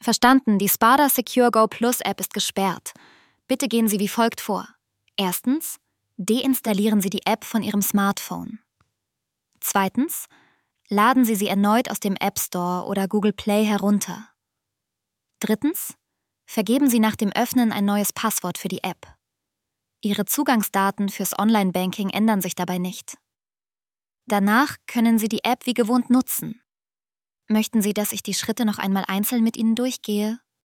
Verstanden, die Spada Secure Go Plus App ist gesperrt. Bitte gehen Sie wie folgt vor. Erstens, deinstallieren Sie die App von Ihrem Smartphone. Zweitens, laden Sie sie erneut aus dem App Store oder Google Play herunter. Drittens, vergeben Sie nach dem Öffnen ein neues Passwort für die App. Ihre Zugangsdaten fürs Online-Banking ändern sich dabei nicht. Danach können Sie die App wie gewohnt nutzen. Möchten Sie, dass ich die Schritte noch einmal einzeln mit Ihnen durchgehe?